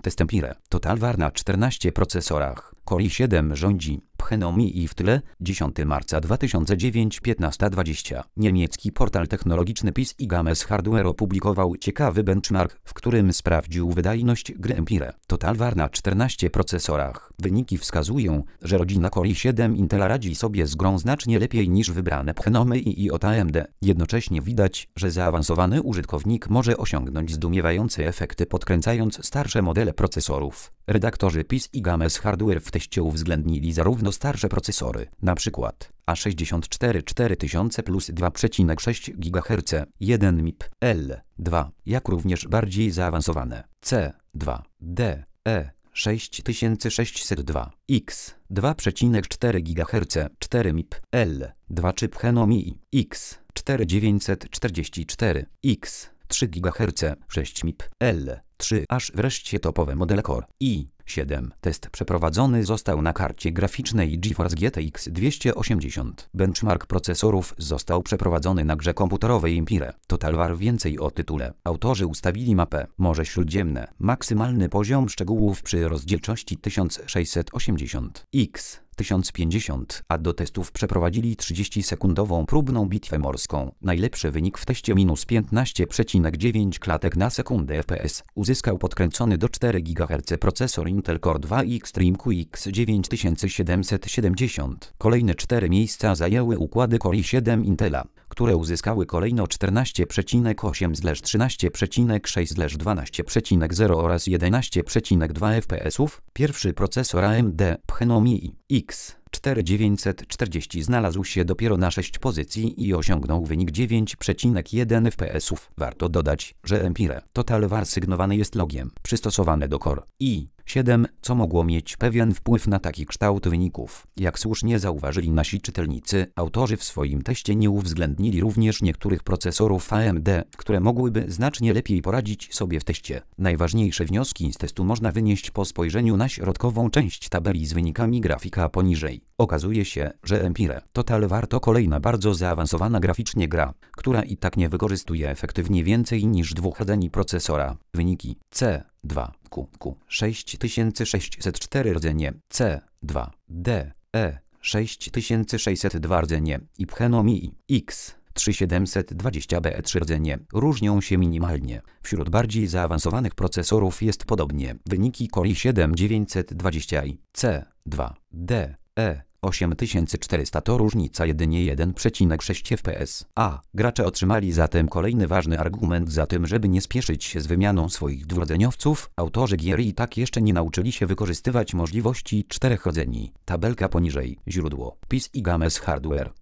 Test Empire. Total War na 14 procesorach. Core i7 rządzi. Pchenomi i w tyle. 10 marca 2009 15:20. Niemiecki portal technologiczny PC Games Hardware opublikował ciekawy benchmark, w którym sprawdził wydajność gry Empire. Total War na 14 procesorach. Wyniki wskazują, że rodzina Core i7 Intela radzi sobie z grą znacznie lepiej niż wybrane Phenomy i od AMD. Jednocześnie widać, że zaawansowany użytkownik może osiągnąć zdumiewające efekty podkręcając starsze modele procesorów. Redaktorzy PC Games Hardware w teście uwzględnili zarówno starsze procesory, np. A64 4000 plus 2,6 GHz, 1 MIP, L2, jak również bardziej zaawansowane C2, D, E, 6602, X, 2,4 GHz, 4 MIP, L2 czy Phenomi X, 4944, X, 3 GHz, 6 MIP, L3, aż wreszcie topowe modele Core i7. Test przeprowadzony został na karcie graficznej GeForce GTX 280. Benchmark procesorów został przeprowadzony na grze komputerowej Empire. Total War. Więcej o tytule. Autorzy ustawili mapę Morze Śródziemne. Maksymalny poziom szczegółów przy rozdzielczości 1680x 1050, a do testów przeprowadzili 30-sekundową próbną bitwę morską. Najlepszy wynik w teście -15,9 klatek na sekundę FPS uzyskał podkręcony do 4 GHz procesor Intel Core 2 Extreme QX 9770. Kolejne 4 miejsca zajęły układy Core i7 Intela, które uzyskały kolejno 14,8/13,6/12,0 oraz 11,2 FPS. Pierwszy procesor AMD Phenomi X 4940 znalazł się dopiero na 6 pozycji i osiągnął wynik 9,1 FPS. Warto dodać, że Empire Total War sygnowany jest logiem przystosowane do Core i7, co mogło mieć pewien wpływ na taki kształt wyników. Jak słusznie zauważyli nasi czytelnicy, autorzy w swoim teście nie uwzględnili również niektórych procesorów AMD, które mogłyby znacznie lepiej poradzić sobie w teście. Najważniejsze wnioski z testu można wynieść po spojrzeniu na środkową część tabeli z wynikami grafika poniżej. Okazuje się, że Empire Total War to kolejna bardzo zaawansowana graficznie gra, która i tak nie wykorzystuje efektywnie więcej niż 2 rdzeni procesora. Wyniki C2 QQ 6604 rdzenie, C2 D E 6602 rdzenie i Phenomi X 3720B3 rdzenie różnią się minimalnie. Wśród bardziej zaawansowanych procesorów jest podobnie. Wyniki Core i7 920 i C2 D E 8400 to różnica jedynie 1,6 FPS. A gracze otrzymali zatem kolejny ważny argument za tym, żeby nie spieszyć się z wymianą swoich dwurdzeniowców. Autorzy gier i tak jeszcze nie nauczyli się wykorzystywać możliwości 4 rdzeni. Tabelka poniżej. Źródło PC Games Hardware.